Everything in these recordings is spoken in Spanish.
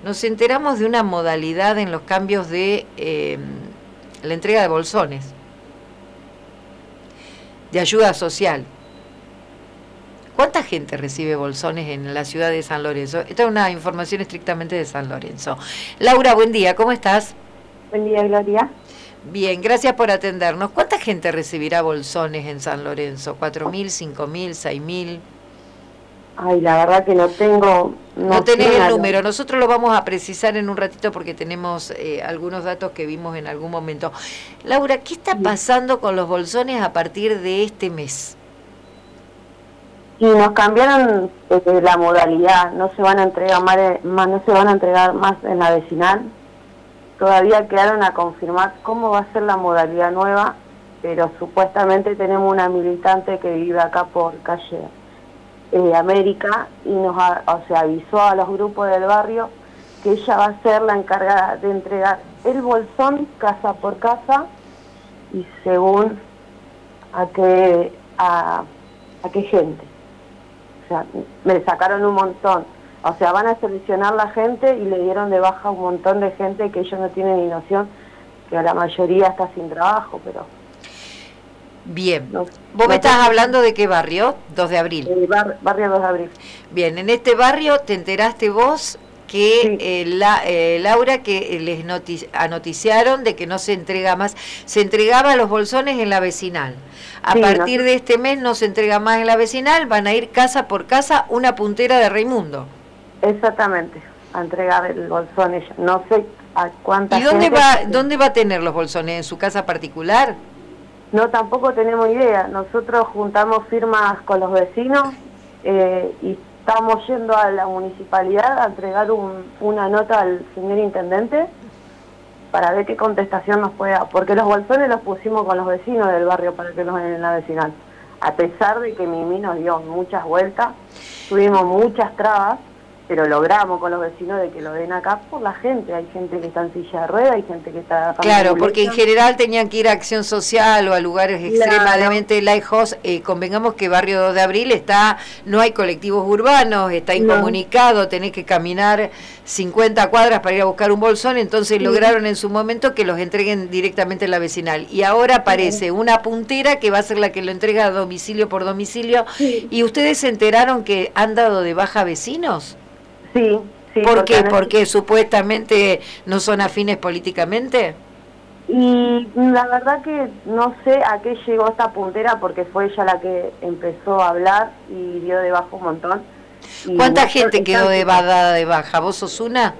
nos enteramos de una modalidad en los cambios de la entrega de bolsones, de ayuda social. ¿Cuánta gente recibe bolsones en la ciudad de San Lorenzo? Esta es una información estrictamente de San Lorenzo. Laura, buen día, ¿cómo estás? Buen día, Gloria. Bien, gracias por atendernos. ¿Cuánta gente recibirá bolsones en San Lorenzo? ¿4.000, 5.000, 6.000? Ay, la verdad que no tengo... No tenés el número, nosotros lo vamos a precisar en un ratito porque tenemos algunos datos que vimos en algún momento. Laura, ¿qué está pasando con los bolsones a partir de este mes? Y nos cambiaron la modalidad, no se van a entregar más en la vecinal. Todavía quedaron a confirmar cómo va a ser la modalidad nueva, pero supuestamente tenemos una militante que vive acá por calle América y nos avisó a los grupos del barrio que ella va a ser la encargada de entregar el bolsón casa por casa y según a qué gente. O sea, me sacaron un montón. O sea, van a seleccionar la gente y le dieron de baja un montón de gente que ellos no tienen ni noción, que la mayoría está sin trabajo, pero... Bien. ¿Vos me estás hablando de qué barrio? 2 de abril. Barrio 2 de abril. Bien, en este barrio te enteraste vos que sí. Laura, que les noticiaron de que no se entrega más, se entregaba los bolsones en la vecinal. A partir de este mes no se entrega más en la vecinal, van a ir casa por casa una puntera de Raimundo. Exactamente, a entregar el bolsón ella. No sé a cuánta ¿Y dónde va a tener los bolsones? ¿En su casa particular? No, tampoco tenemos idea. Nosotros juntamos firmas con los vecinos y estamos yendo a la municipalidad a entregar una nota al señor intendente para ver qué contestación nos puede dar. Porque los bolsones los pusimos con los vecinos del barrio para que los den en la vecinal. A pesar de que Mimi nos dio muchas vueltas, tuvimos muchas trabas, pero logramos con los vecinos de que lo den acá por la gente. Hay gente que está en silla de ruedas, hay gente que está... Claro, porque en general tenían que ir a Acción Social o a lugares extremadamente lejos. Convengamos que Barrio 2 de Abril no hay colectivos urbanos, está incomunicado, tenés que caminar 50 cuadras para ir a buscar un bolsón, entonces lograron en su momento que los entreguen directamente en la vecinal. Y ahora aparece una puntera que va a ser la que lo entrega domicilio por domicilio. ¿Y ustedes se enteraron que han dado de baja vecinos? Sí. ¿Por qué? ¿Porque supuestamente no son afines políticamente? Y la verdad que no sé a qué llegó esta puntera porque fue ella la que empezó a hablar y dio de baja un montón. ¿Cuánta gente quedó dada de baja? ¿Vos sos una?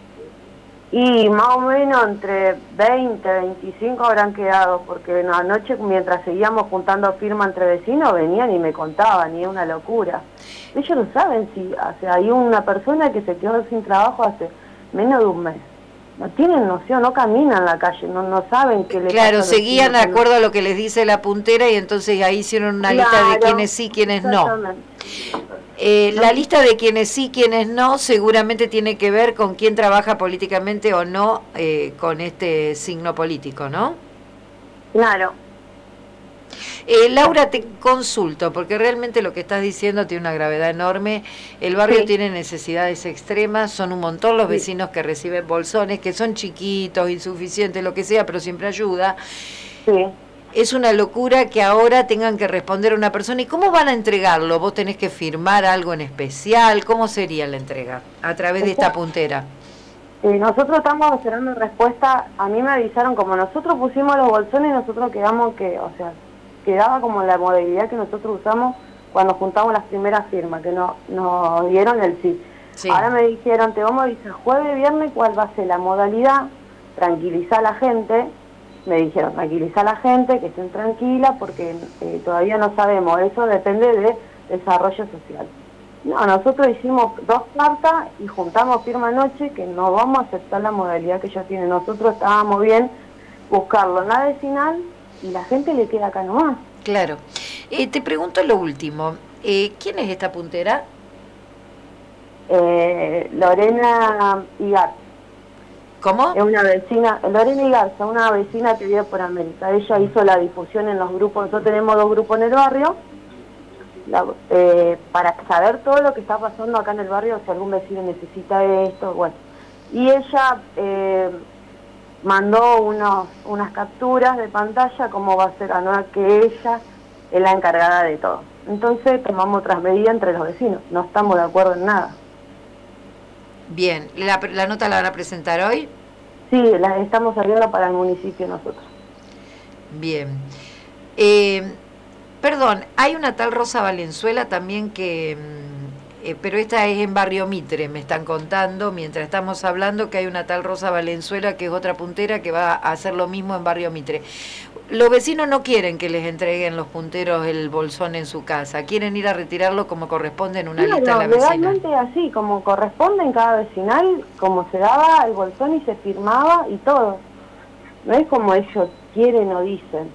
Y más o menos entre 20, 25 habrán quedado, porque anoche mientras seguíamos juntando firma entre vecinos venían y me contaban, y es una locura. Ellos lo saben, hay una persona que se quedó sin trabajo hace menos de un mes. No tienen noción, no caminan en la calle, no saben qué les pasa. Claro, seguían de acuerdo a lo que les dice la puntera y entonces ahí hicieron una lista de quienes sí, quienes no. La lista de quienes sí, quienes no, seguramente tiene que ver con quién trabaja políticamente o no con este signo político, ¿no? Claro. Laura, te consulto, porque realmente lo que estás diciendo tiene una gravedad enorme. El barrio tiene necesidades extremas, son un montón los vecinos que reciben bolsones, que son chiquitos, insuficientes, lo que sea, pero siempre ayuda. Sí. Es una locura que ahora tengan que responder a una persona. ¿Y cómo van a entregarlo? ¿Vos tenés que firmar algo en especial? ¿Cómo sería la entrega a través de esta puntera? Nosotros estamos esperando respuesta. A mí me avisaron, como nosotros pusimos los bolsones, nosotros quedamos quedaba como la modalidad que nosotros usamos cuando juntamos las primeras firmas, que nos dieron el sí. Ahora me dijeron, te vamos a avisar jueves, viernes, cuál va a ser la modalidad, tranquilizar a la gente. Me dijeron, tranquilizar a la gente, que estén tranquilas, porque todavía no sabemos, eso depende de desarrollo social. No, nosotros hicimos 2 cartas y juntamos firma anoche, que no vamos a aceptar la modalidad que ellos tienen. Nosotros estábamos bien buscarlo en la vecinal, y la gente le queda acá nomás. Claro. Te pregunto lo último. ¿Quién es esta puntera? Lorena Igarza. ¿Cómo? Es una vecina, Lorena Igarza, una vecina que vive por América. Ella hizo la difusión en los grupos. Nosotros tenemos 2 grupos en el barrio, para saber todo lo que está pasando acá en el barrio, si algún vecino necesita esto, bueno. y ella mandó unas capturas de pantalla, cómo va a ser anual, que ella es la encargada de todo. Entonces tomamos otras medidas entre los vecinos, no estamos de acuerdo en nada. Bien, ¿la nota la van a presentar hoy? Sí, la estamos saliendo para el municipio nosotros. Bien. Perdón, hay una tal Rosa Valenzuela también que... pero esta es en Barrio Mitre, me están contando, mientras estamos hablando, que hay una tal Rosa Valenzuela, que es otra puntera, que va a hacer lo mismo en Barrio Mitre. Los vecinos no quieren que les entreguen los punteros el bolsón en su casa, quieren ir a retirarlo como corresponde en una lista de la vecina. Legalmente así, como corresponde en cada vecinal, como se daba el bolsón y se firmaba y todo. No es como ellos quieren o dicen.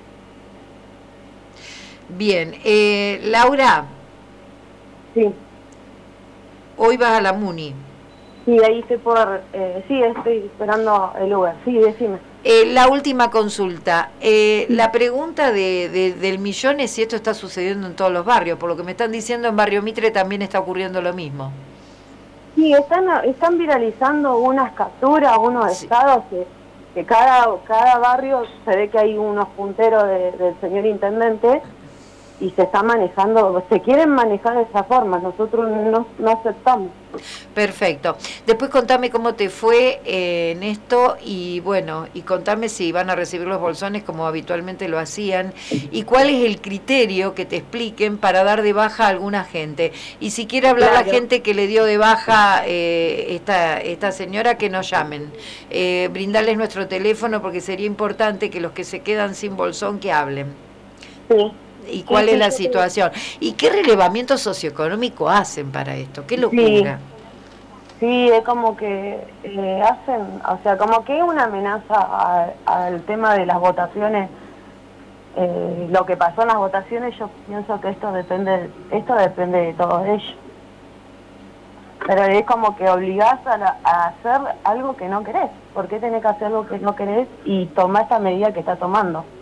Bien, Laura. Sí. Hoy vas a la MUNI. Sí, ahí sí, estoy esperando el Uber. Sí, decime. La última consulta. La pregunta del millón es si esto está sucediendo en todos los barrios. Por lo que me están diciendo, en Barrio Mitre también está ocurriendo lo mismo. Sí, están viralizando unas capturas, unos estados que cada barrio se ve que hay unos punteros del señor intendente y se está manejando, se quieren manejar de esa forma, nosotros no aceptamos. Perfecto. Después contame cómo te fue en esto y bueno, y contame si van a recibir los bolsones como habitualmente lo hacían y cuál es el criterio que te expliquen para dar de baja a alguna gente. Y si quiere hablar claro. La gente que le dio de baja esta señora, que nos llamen. Brindarles nuestro teléfono porque sería importante que los que se quedan sin bolsón que hablen. Sí. ¿Y cuál es la situación? ¿Y qué relevamiento socioeconómico hacen para esto? ¿Qué locura? Sí, es como que hacen, o sea, como que es una amenaza al tema de las votaciones. Lo que pasó en las votaciones, yo pienso que esto depende de todos ellos. Pero es como que obligás a hacer algo que no querés. ¿Por qué tenés que hacer algo que no querés y tomar esta medida que está tomando?